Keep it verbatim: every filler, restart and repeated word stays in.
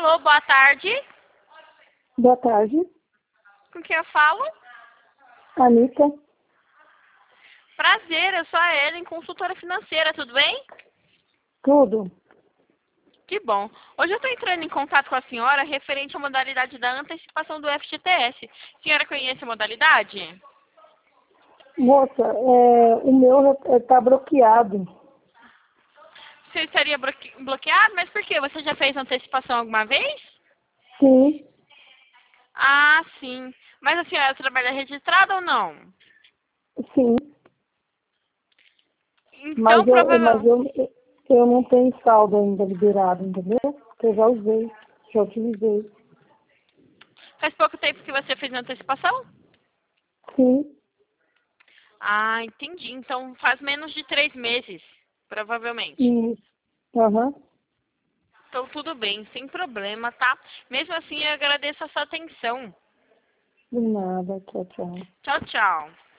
Alô, boa tarde. Boa tarde, Com quem eu falo? Anitta. Prazer, eu sou a Ellen, consultora financeira, tudo bem? Tudo. Que bom. Hoje eu estou entrando em contato com a senhora referente à modalidade da antecipação do F G T S. A senhora conhece a modalidade? Moça, é, o meu está bloqueado. Você estaria bloque- bloqueado? Mas por quê? Você já fez antecipação alguma vez? Sim, Ah, sim. Mas a senhora trabalha registrada ou não? sim. Então, Mas eu, mas provavelmente... eu, eu não tenho saldo ainda liberado, entendeu? Porque eu já usei, já utilizei. Faz pouco tempo que você fez a antecipação? Sim, Ah, entendi. Então faz menos de três meses, provavelmente. isso. Aham. Então tudo bem, sem problema, tá? Mesmo assim, eu agradeço a sua atenção. De nada, tchau, tchau. Tchau, tchau.